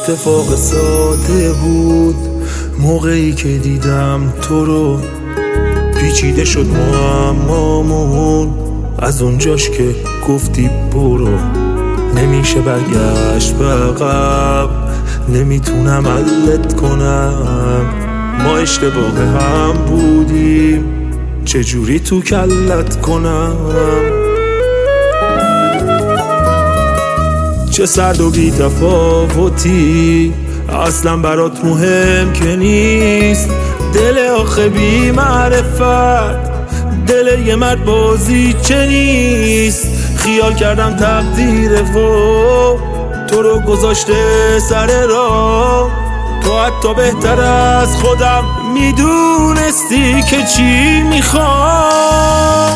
اتفاق ساده بود موقعی که دیدم تو رو، پیچیده شد معمامون از اونجاش که گفتی برو. نمیشه برگشت به عقب، نمیتونم علت کنم، ما اشتباه هم بودیم، چجوری تو کلت کنم. چه سرد و بی تفاوتی، اصلا برات مهم که نیست. دل آخه بی معرفت، دل یه مرد بازی چه نیست. خیال کردم تقدیر و تو رو گذاشته سر راه، تو حتی بهتر از خودم میدونستی که چی میخوام.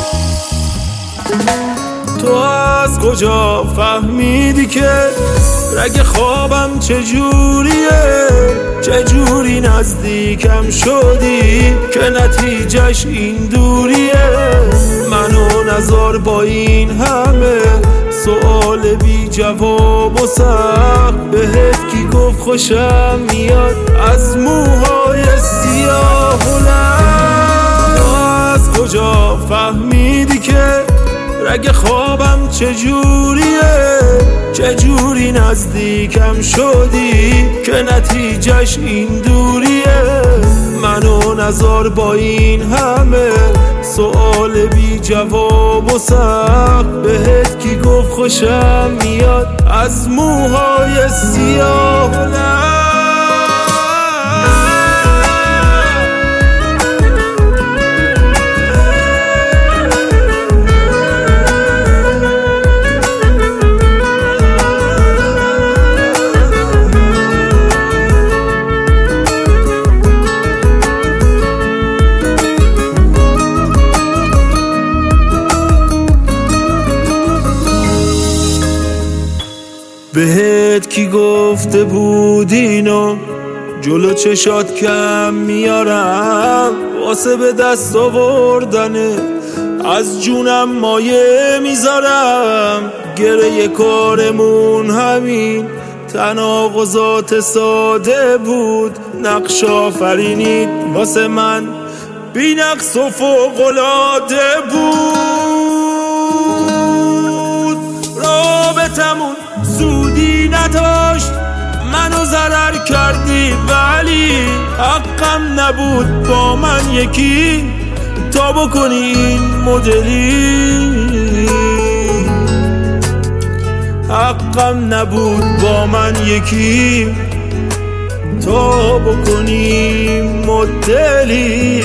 تو از کجا فهمیدی که رگ خوابم چجوریه، چجوری نزدیکم شدی که نتیجهش این دوریه. منو نذار با این همه سوال بی جواب و سخت، بهت کی گفت خوشم میاد از موهای سیاه و لب. تو از کجا فهمیدی که رگ خوابم چجوریه، چجوری نزدیکم شدی که نتیجهش این دوریه. منو نذار با این همه سوال بی جواب و سخت، بهت کی گفت خوشم میاد از موهای سیاه و لب. بهت کی گفته بود اینو جلو چشات کم میارم، واسه به دست آوردنه از جونم مایه میذارم. گره کارمون همین تناقضات ساده بود، نقش آفرینید واسه من بی نقص و فوق‌العاده بود. رابطمون سودی نداشت، منو ضرر کردی، ولی حقم نبود با من یکی تا بکنی این مدلی. حقم نبود با من یکی تا بکنی مدلی.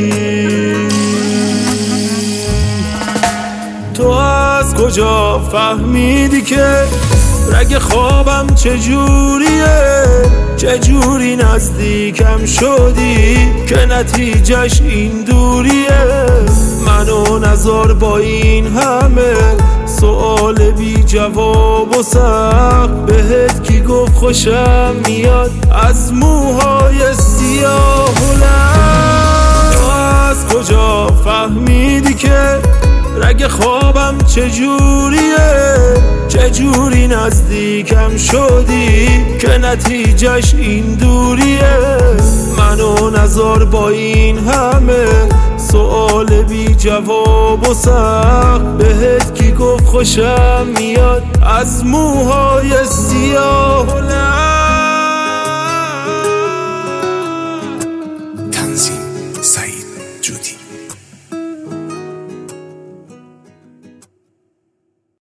تو از کجا فهمیدی که رگ خوابم چجوریه، چجوری نزدیکم شدی که نتیجهش این دوریه. منو نذار با این همه سوال بی جواب و سخت، بهت کی گفت خوشم میاد از موهای سیاه و لب. تو از کجا فهمیدی که رگ خوابم چجوریه، چجوری نزدیکم شدی که نتیجهش این دوریه. منو نذار با این همه سوال بی جواب و سخت، بهت کی گفت خوشم میاد از موهای